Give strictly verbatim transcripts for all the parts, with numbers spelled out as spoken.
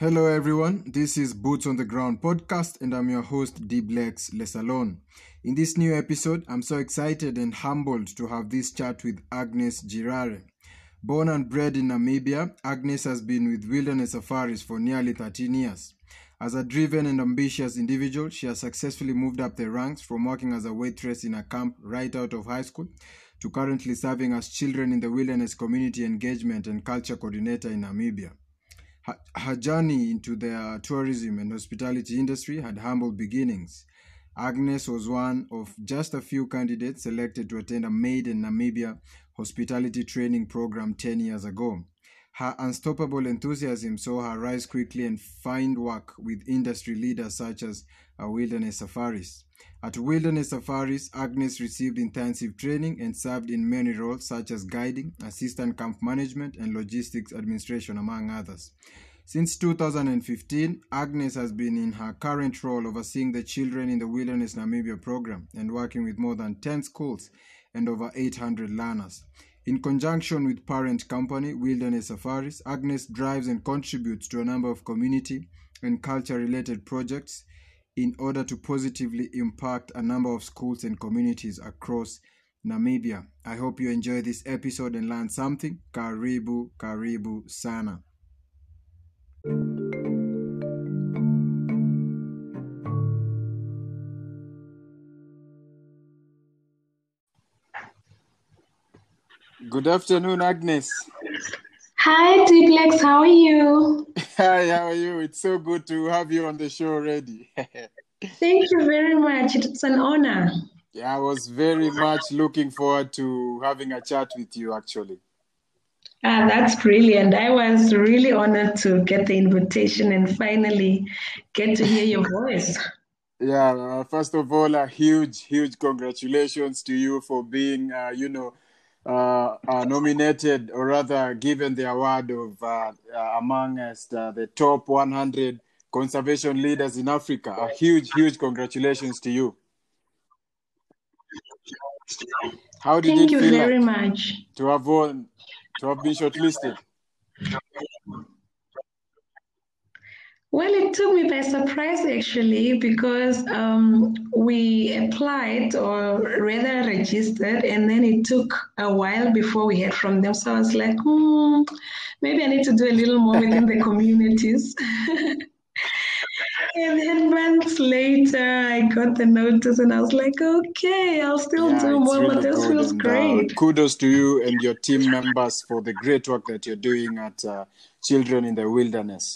Hello, everyone. This is Boots on the Ground podcast, and I'm your host, Diblex Lesalon. In this new episode, I'm so excited and humbled to have this chat with Agnes Girare. Born and bred in Namibia, Agnes has been with Wilderness Safaris for nearly thirteen years. As a driven and ambitious individual, she has successfully moved up the ranks from working as a waitress in a camp right out of high school to currently serving as Children in the Wilderness Community Engagement and Culture Coordinator in Namibia. Her, her journey into the tourism and hospitality industry had humble beginnings. Agnes was one of just a few candidates selected to attend a Made in Namibia hospitality training program ten years ago. Her unstoppable enthusiasm saw her rise quickly and find work with industry leaders such as uh, Wilderness Safaris. At Wilderness Safaris, Agnes received intensive training and served in many roles such as guiding, assistant camp management, and logistics administration, among others. Since two thousand fifteen, Agnes has been in her current role overseeing the Children in the Wilderness Namibia program and working with more than ten schools and over eight hundred learners. In conjunction with parent company Wilderness Safaris, Agnes drives and contributes to a number of community and culture-related projects in order to positively impact a number of schools and communities across Namibia. I hope you enjoy this episode and learn something. Karibu, karibu sana. Good afternoon, Agnes. Hi, Diplex. How are you? Hi, how are you? It's so good to have you on the show already. Thank you very much. It's an honor. Yeah, I was very much looking forward to having a chat with you, actually. Ah, that's brilliant. I was really honored to get the invitation and finally get to hear your voice. Yeah, uh, first of all, a huge, huge congratulations to you for being, uh, you know, uh, uh, nominated, or rather given the award of uh, uh, amongst uh, the top one hundred conservation leaders in Africa. A huge, huge congratulations to you. How did Thank it you feel very like much. to have won, to have been shortlisted? Well, it took me by surprise actually because um, we applied or rather registered, and then it took a while before we heard from them. So I was like, hmm, maybe I need to do a little more within the communities. And then months later, I got the notice and I was like, okay, I'll still Yeah, do it's more, but really this good. feels And uh, great. kudos to you and your team members for the great work that you're doing at uh, Children in the Wilderness.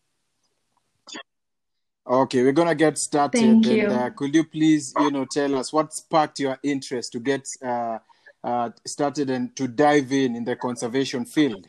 Okay, we're gonna get started. Thank And you. uh, could you please, you know, tell us what sparked your interest to get uh, uh, started and to dive in in the conservation field?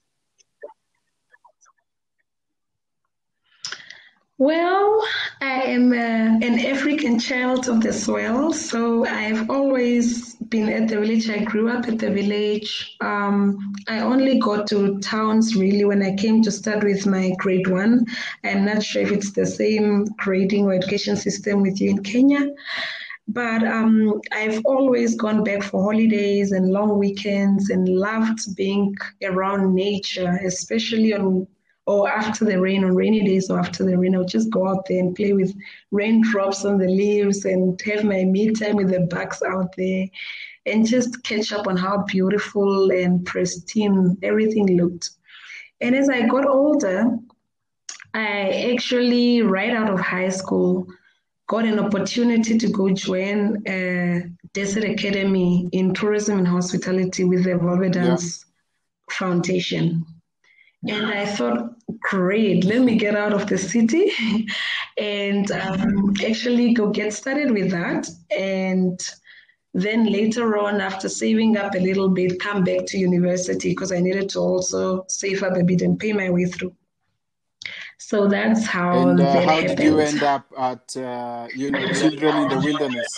Well, I am uh, an African child of the soil, so I've always been at the village. I grew up at the village. Um, I only got to towns really when I came to start with my grade one. I'm not sure if it's the same grading or education system with you in Kenya. But um, I've always gone back for holidays and long weekends and loved being around nature, especially on or after the rain, on rainy days or after the rain. I'll just go out there and play with raindrops on the leaves and have my me time with the bugs out there and just catch up on how beautiful and pristine everything looked. And as I got older, I actually, right out of high school, got an opportunity to go join a Desert Academy in tourism and hospitality with the Volvedans yeah. Foundation. And I thought, great, let me get out of the city and um, actually go get started with that. And then later on, after saving up a little bit, come back to university because I needed to also save up a bit and pay my way through. So that's how And uh, that how happened. did you end up at, uh, you know, Children in the Wilderness?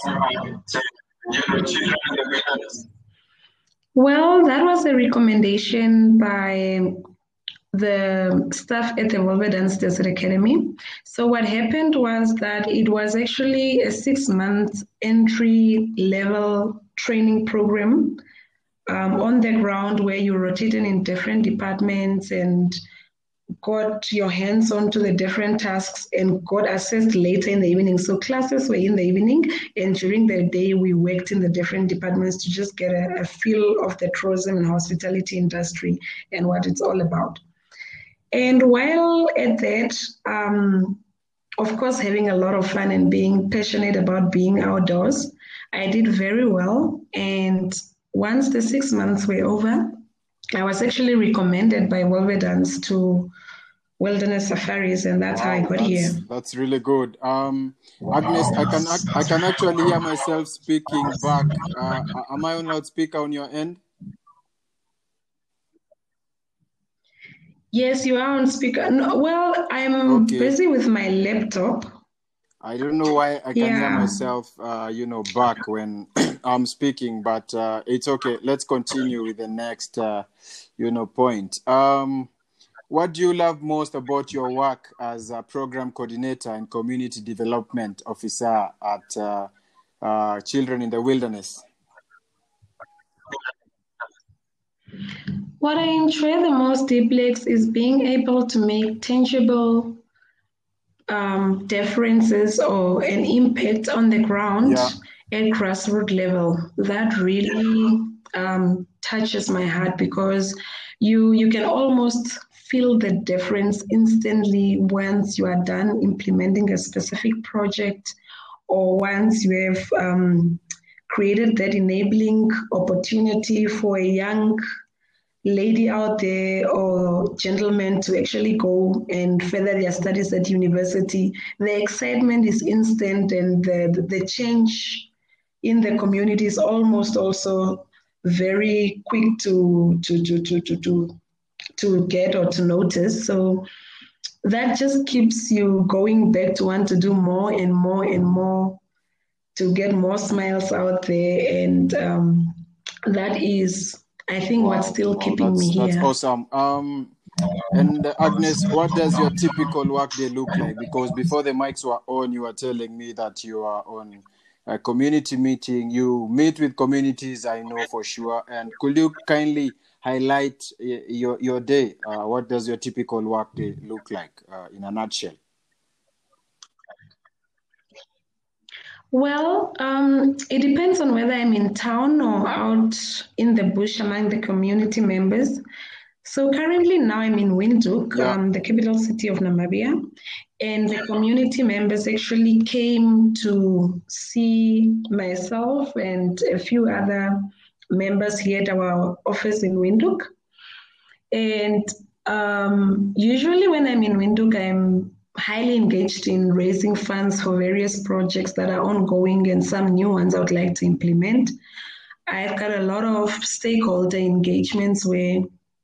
Well, that was a recommendation by the staff at the Volvedans Desert Academy. So what happened was that it was actually a six-month entry-level training program um, on the ground where you rotated in different departments and got your hands onto the different tasks and got assessed later in the evening. So classes were in the evening, and during the day we worked in the different departments to just get a, a feel of the tourism and hospitality industry and what it's all about. And while at that, um, of course, having a lot of fun and being passionate about being outdoors, I did very well. And once the six months were over, I was actually recommended by Wolvedance to Wilderness Safaris, and that's wow, how I got that's, here. That's really good. Um, Agnes, I can I can actually hear myself speaking back. Uh, am I on loudspeaker on your end? Yes, you are on speaker. No, well, I'm okay. busy with my laptop. I don't know why I can yeah. hear myself, uh, you know, back when I'm speaking, but uh, it's okay. Let's continue with the next, uh, you know, point. Um, what do you love most about your work as a program coordinator and community development officer at uh, uh, Children in the Wilderness? What I enjoy the most, Diplex, is being able to make tangible um, differences or an impact on the ground yeah. at grassroots level. That really um, touches my heart, because you you can almost feel the difference instantly once you are done implementing a specific project, or once you have um, created that enabling opportunity for a young lady out there or gentleman to actually go and further their studies at university. The excitement is instant, and the, the change in the community is almost also very quick to to to to to to, to get or to notice. So that just keeps you going back to want to do more and more and more, to get more smiles out there. And um, that is, I think, wow, what's still wow, keeping that's, me here. That's awesome. Um, and uh, Agnes, what does your typical workday look like? Because before the mics were on, you were telling me that you are on a community meeting. You meet with communities, I know for sure. And could you kindly highlight uh, your, your day? Uh, what does your typical workday look like uh, in a nutshell? Well, um, it depends on whether I'm in town or out in the bush among the community members. So currently now I'm in Windhoek, yeah. um, the capital city of Namibia, and the community members actually came to see myself and a few other members here at our office in Windhoek. And um, usually when I'm in Windhoek, I'm highly engaged in raising funds for various projects that are ongoing and some new ones I would like to implement. I've got a lot of stakeholder engagements where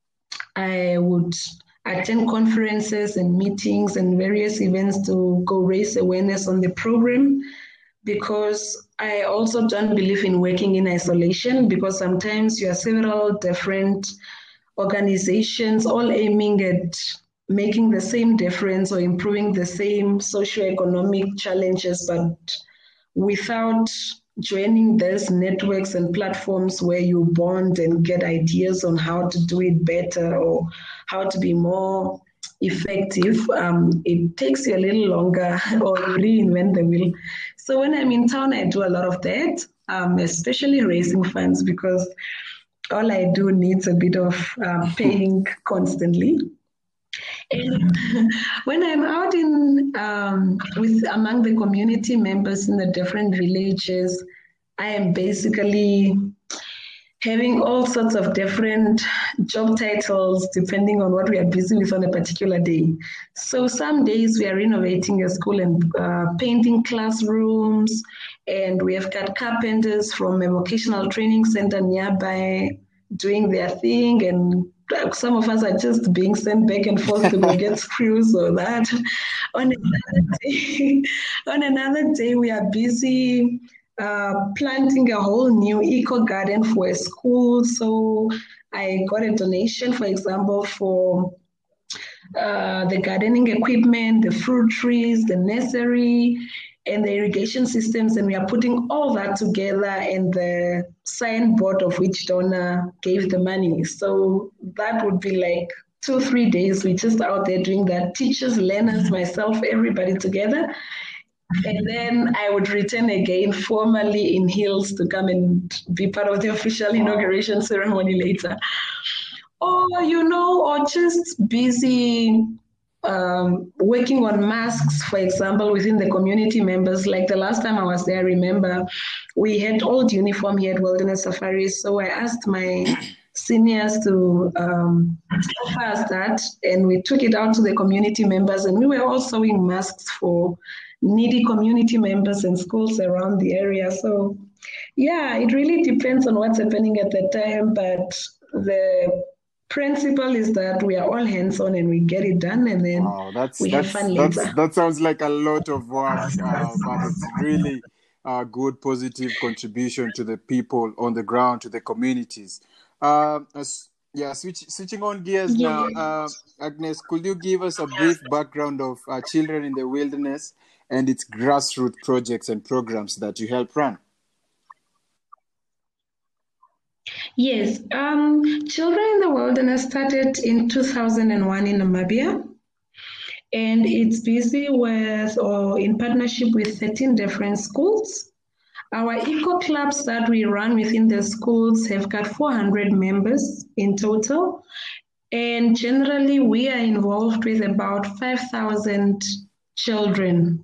I would attend conferences and meetings and various events to go raise awareness on the program, because I also don't believe in working in isolation, because sometimes you are several different organizations all aiming at making the same difference or improving the same socioeconomic challenges, but without joining those networks and platforms where you bond and get ideas on how to do it better or how to be more effective, um, it takes you a little longer or you reinvent the wheel. So when I'm in town, I do a lot of that, um, especially raising funds, because all I do needs a bit of um, paying constantly. And when I'm out in um, with among the community members in the different villages, I am basically having all sorts of different job titles depending on what we are busy with on a particular day. So some days we are renovating a school and uh, painting classrooms, and we have got carpenters from a vocational training center nearby doing their thing, and some of us are just being sent back and forth to go get screws or that. On another day, on another day we are busy uh, planting a whole new eco garden for a school. So I got a donation, for example, for uh, the gardening equipment, the fruit trees, the nursery, and the irrigation systems, and we are putting all that together and the signboard of which donor gave the money. So that would be like two, three days, we're just out there doing that. Teachers, learners, myself, everybody together. And then I would return again formally in heels to come and be part of the official inauguration ceremony later. Or, you know, or just busy um, working on masks, for example, within the community members. Like the last time I was there, I remember we had old uniform here at Wilderness Safaris. So I asked my seniors to um, offer us that, and we took it out to the community members, and we were all sewing masks for needy community members and schools around the area. So yeah, it really depends on what's happening at the time, but the principle is that we are all hands-on and we get it done, and then Wow, that's we have that's fun that's later. that sounds like a lot of work, uh, but it's really a good positive contribution to the people on the ground, to the communities. Uh, as, yeah, switch, switching on gears now. Yes. Uh, Agnes, could you give us a brief background of uh, Children in the Wilderness and its grassroots projects and programs that you help run? Yes, um, Children in the Wilderness started in two thousand one in Namibia, and it's busy with or in partnership with thirteen different schools. Our eco clubs that we run within the schools have got four hundred members in total, and generally we are involved with about five thousand children.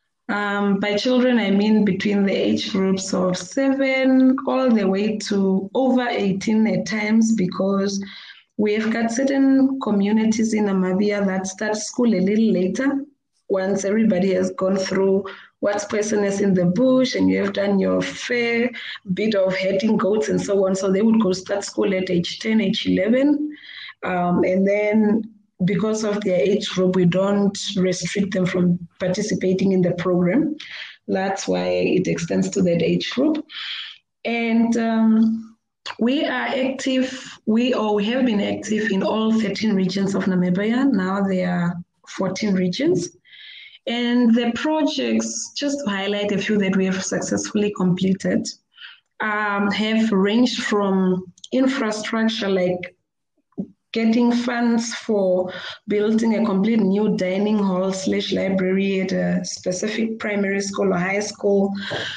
Um, by children, I mean between the age groups of seven all the way to over eighteen at times, because we have got certain communities in Namibia that start school a little later once everybody has gone through what's poisonous in the bush and you have done your fair bit of herding goats and so on. So they would go start school at age ten, age eleven. Um, and then because of their age group, we don't restrict them from participating in the program. That's why it extends to that age group. And um, we are active, we or we have been active in all thirteen regions of Namibia. Now there are fourteen regions. And the projects, just to highlight a few that we have successfully completed, um, have ranged from infrastructure like getting funds for building a complete new dining hall slash library at a specific primary school or high school,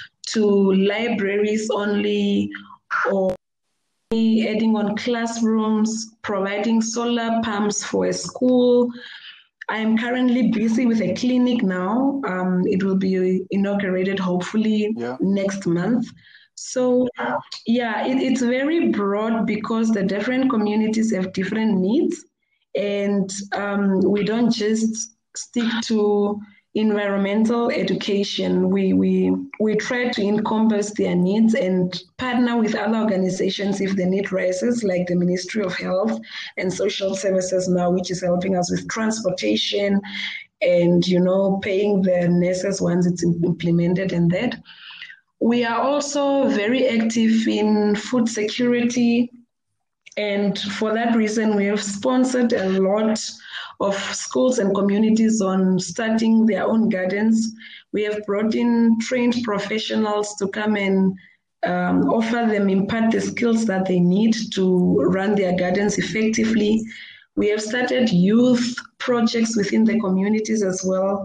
to libraries only, or adding on classrooms, providing solar pumps for a school. I'm currently busy with a clinic now. Um, it will be inaugurated hopefully Yeah. next month. So yeah, it, it's very broad because the different communities have different needs, and um, we don't just stick to environmental education. We, we, we try to encompass their needs and partner with other organizations if the need rises, like the Ministry of Health and Social Services now, which is helping us with transportation and, you know, paying the nurses once it's implemented and that. We are also very active in food security, and for that reason, we have sponsored a lot of schools and communities on starting their own gardens. We have brought in trained professionals to come and um, offer them, impart the skills that they need to run their gardens effectively. We have started youth projects within the communities as well.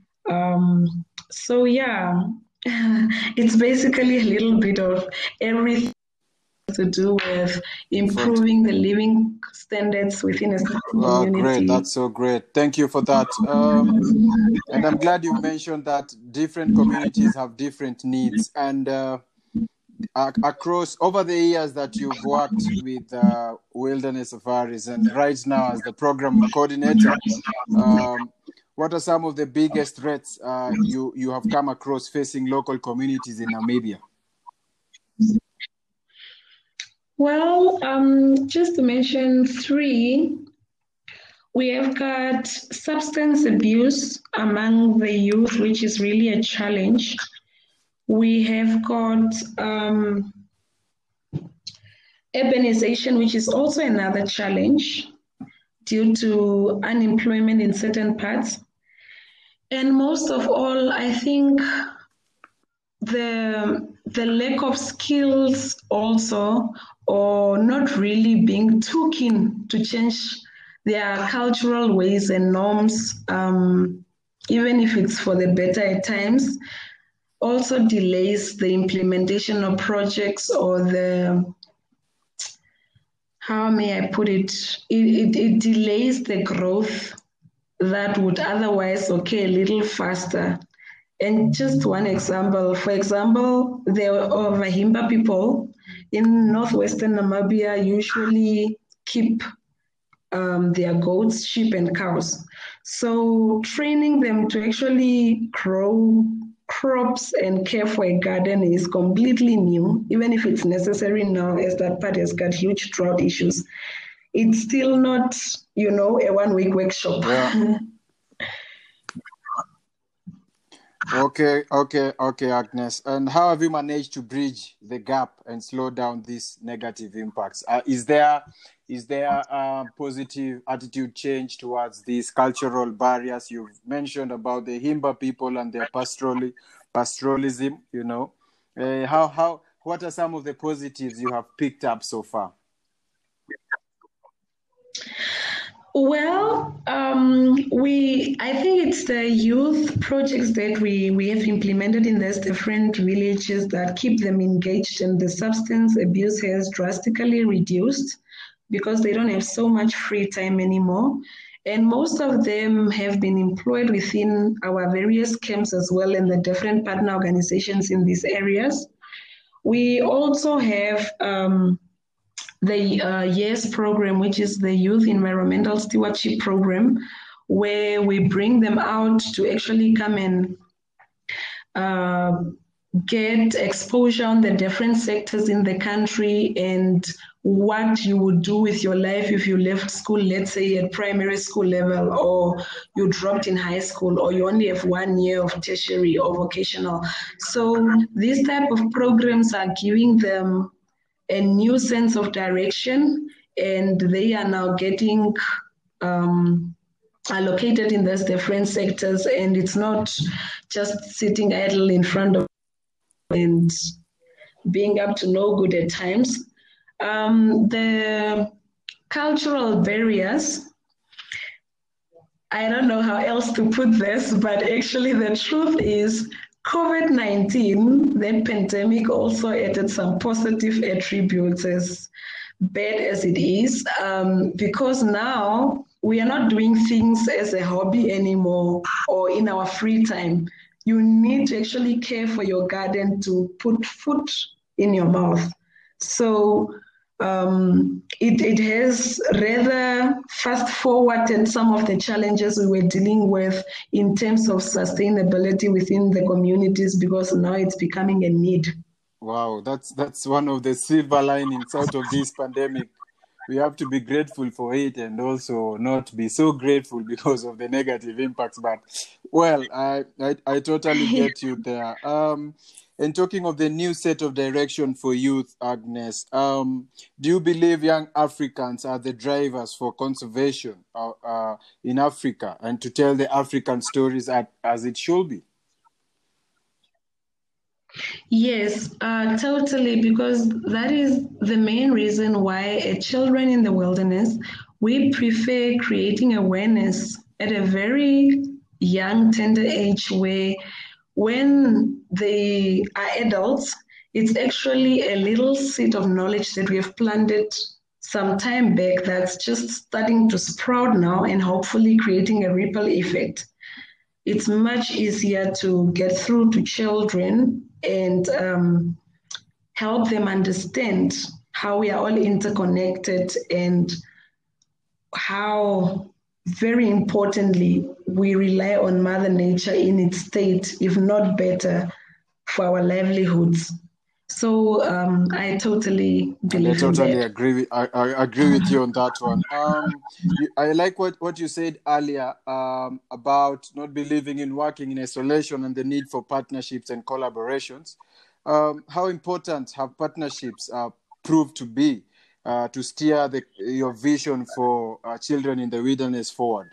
Um, so yeah, it's basically a little bit of everything to do with improving the living standards within a certain Wow, community. great. That's so great. Thank you for that. Um, and I'm glad you mentioned that different communities have different needs. And uh, ac- across over the years that you've worked with uh, Wilderness Safaris and right now as the program coordinator, um, what are some of the biggest threats uh, you, you have come across facing local communities in Namibia? Well, um, just to mention three, we have got substance abuse among the youth, which is really a challenge. We have got um, urbanization, which is also another challenge due to unemployment in certain parts. And most of all, I think the, the lack of skills also, or not really being too keen to change their cultural ways and norms, um, even if it's for the better at times, also delays the implementation of projects or the, how may I put it, it, it, it delays the growth that would otherwise occur a little faster. And just one example, for example, the Vahimba people in northwestern Namibia usually keep um, their goats, sheep, and cows. So training them to actually grow crops and care for a garden is completely new, even if it's necessary now, as that part has got huge drought issues. It's still not, you know, a one-week workshop. Yeah. Okay, okay, okay, Agnes. And how have you managed to bridge the gap and slow down these negative impacts? Uh, is there is there a positive attitude change towards these cultural barriers? You've mentioned about the Himba people and their pastoral pastoralism. You know, uh, how how what are some of the positives you have picked up so far? Well, um, we I think it's the youth projects that we, we have implemented in these different villages that keep them engaged, and the substance abuse has drastically reduced because they don't have so much free time anymore. And most of them have been employed within our various camps as well and the different partner organizations in these areas. We also have um, the uh, YES program, which is the Youth Environmental Stewardship Program, where we bring them out to actually come and uh, get exposure on the different sectors in the country and what you would do with your life if you left school, let's say at primary school level, or you dropped in high school, or you only have one year of tertiary or vocational. So these type of programs are giving them a new sense of direction, and they are now getting um, allocated in those different sectors, and it's not just sitting idle in front of and being up to no good at times. Um, the cultural barriers, I don't know how else to put this, but actually the truth is COVID nineteen, the pandemic, also added some positive attributes, as bad as it is, um, because now we are not doing things as a hobby anymore or in our free time. You need to actually care for your garden to put food in your mouth. So um, it, it has rather fast forwarded some of the challenges we were dealing with in terms of sustainability within the communities, because now it's becoming a need. Wow, that's that's one of the silver linings out of this pandemic. We have to be grateful for it and also not be so grateful because of the negative impacts. But well, I I, I totally get you there. Um, and talking of the new set of direction for youth, Agnes, um, do you believe young Africans are the drivers for conservation uh, uh, in Africa and to tell the African stories at, as it should be? Yes, uh, totally, because that is the main reason why at Children in the Wilderness, we prefer creating awareness at a very young, tender age, where when they are adults, it's actually a little seed of knowledge that we have planted some time back that's just starting to sprout now and hopefully creating a ripple effect. It's much easier to get through to children and um, help them understand how we are all interconnected and how, very importantly, we rely on Mother Nature in its state, if not better, for our livelihoods. So um, I totally believe I totally in that. agree with I, I agree with you on that one. Um, you, I like what, what you said earlier um, about not believing in working in isolation and the need for partnerships and collaborations. Um, how important have partnerships uh, proved to be uh, to steer the, your vision for uh, Children in the Wilderness forward?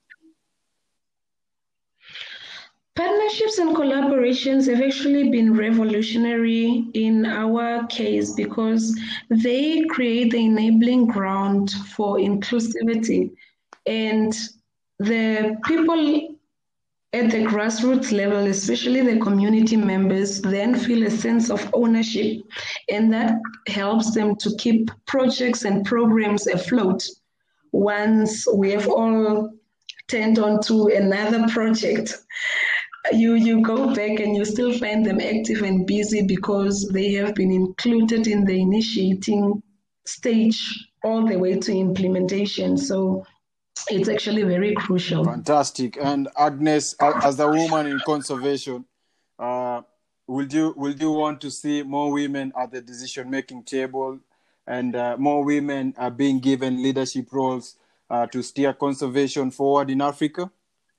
Partnerships and collaborations have actually been revolutionary in our case because they create the enabling ground for inclusivity. And the people at the grassroots level, especially the community members, then feel a sense of ownership, and that helps them to keep projects and programs afloat once we have all turned on to another project. You, you go back and you still find them active and busy because they have been included in the initiating stage all the way to implementation. So it's actually very crucial. Fantastic. And Agnes, as the woman in conservation, uh, would you would you want to see more women at the decision-making table, and uh, more women are being given leadership roles uh, to steer conservation forward in Africa?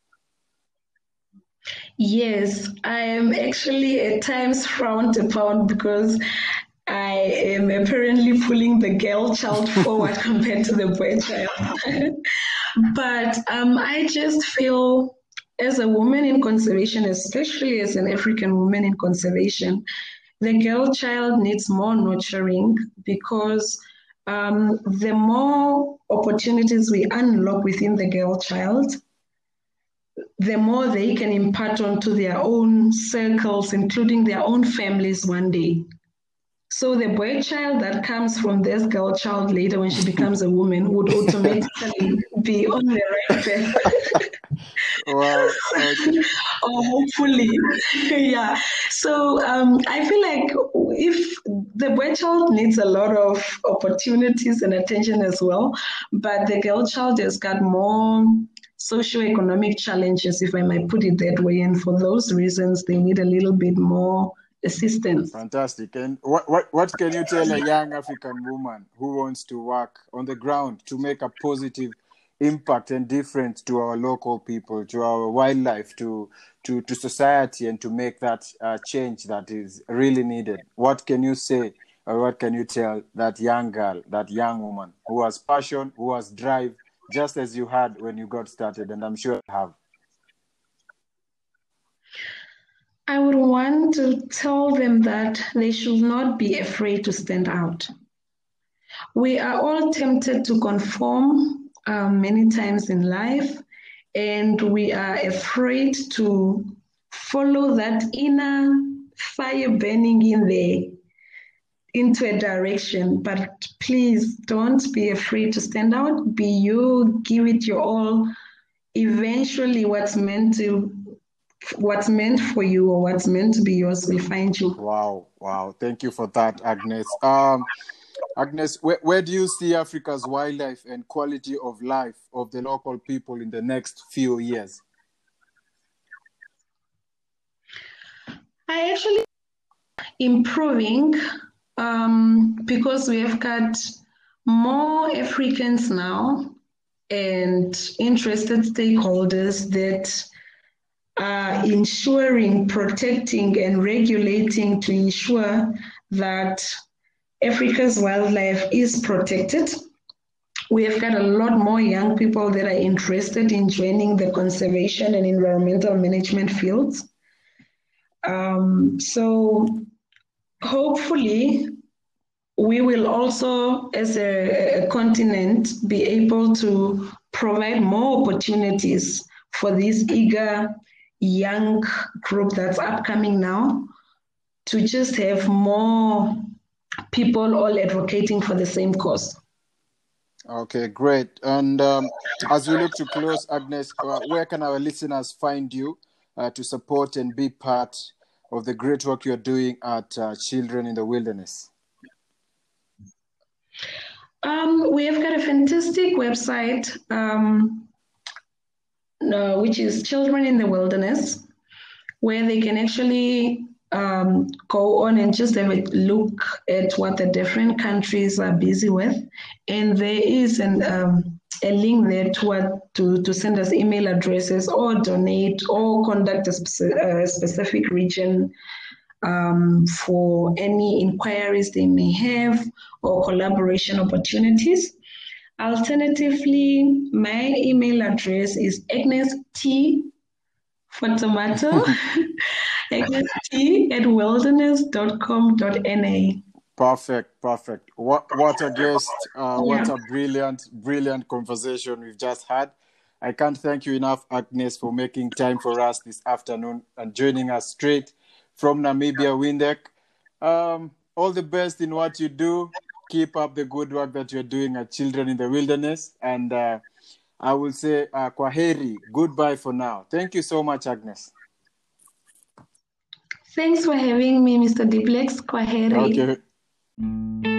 Yes, I am actually at times frowned upon because I am apparently pulling the girl child forward compared to the boy child. But um, I just feel, as a woman in conservation, especially as an African woman in conservation, the girl child needs more nurturing, because um, the more opportunities we unlock within the girl child, the more they can impart onto their own circles, including their own families one day. So the boy child that comes from this girl child later when she becomes a woman would automatically be on the right path. Wow. Okay. Or hopefully, yeah. So um, I feel like if the boy child needs a lot of opportunities and attention as well, but the girl child has got more socioeconomic challenges, if I might put it that way, and for those reasons, they need a little bit more assistance. Fantastic. And what, what, what can you tell a young African woman who wants to work on the ground to make a positive impact and difference to our local people, to our wildlife, to to, to society, and to make that uh, change that is really needed? What can you say, or what can you tell that young girl, that young woman who has passion, who has drive, just as you had when you got started, and I'm sure you have? I would want to tell them that they should not be afraid to stand out. We are all tempted to conform um, many times in life, and we are afraid to follow that inner fire burning in there into a direction. But please don't be afraid to stand out. Be you, give it your all. Eventually, what's meant to what's meant for you, or what's meant to be yours, will find you. Wow, wow. Thank you for that, Agnes. Um, Agnes, where, where do you see Africa's wildlife and quality of life of the local people in the next few years? I actually improving um, because we have got more Africans now and interested stakeholders that are ensuring, protecting, and regulating to ensure that Africa's wildlife is protected. We have got a lot more young people that are interested in joining the conservation and environmental management fields. Um, so hopefully we will also, as a, a continent, be able to provide more opportunities for this eager young group that's upcoming now, to just have more people all advocating for the same cause. Okay, great. And um, as we look to close, Agnes, uh, where can our listeners find you uh, to support and be part of the great work you're doing at uh, Children in the Wilderness? Um, we have got a fantastic website, um, uh, which is Children in the Wilderness, where they can actually um, go on and just have a look at what the different countries are busy with. And there is an, um, a link there to, what, to, to send us email addresses or donate or conduct a, speci- a specific region um, for any inquiries they may have or collaboration opportunities. Alternatively, my email address is Agnes T for tomato, Agnes T at wilderness dot com dot N A. Perfect, perfect. What what a guest! Uh, what Yeah. a brilliant, brilliant conversation we've just had. I can't thank you enough, Agnes, for making time for us this afternoon and joining us straight from Namibia, Windhoek. Um, all the best in what you do. Keep up the good work that you're doing at Children in the Wilderness. And uh, I will say, uh, kwaheri, goodbye for now. Thank you so much, Agnes. Thanks for having me, Mister Diplex. Kwaheri. Okay.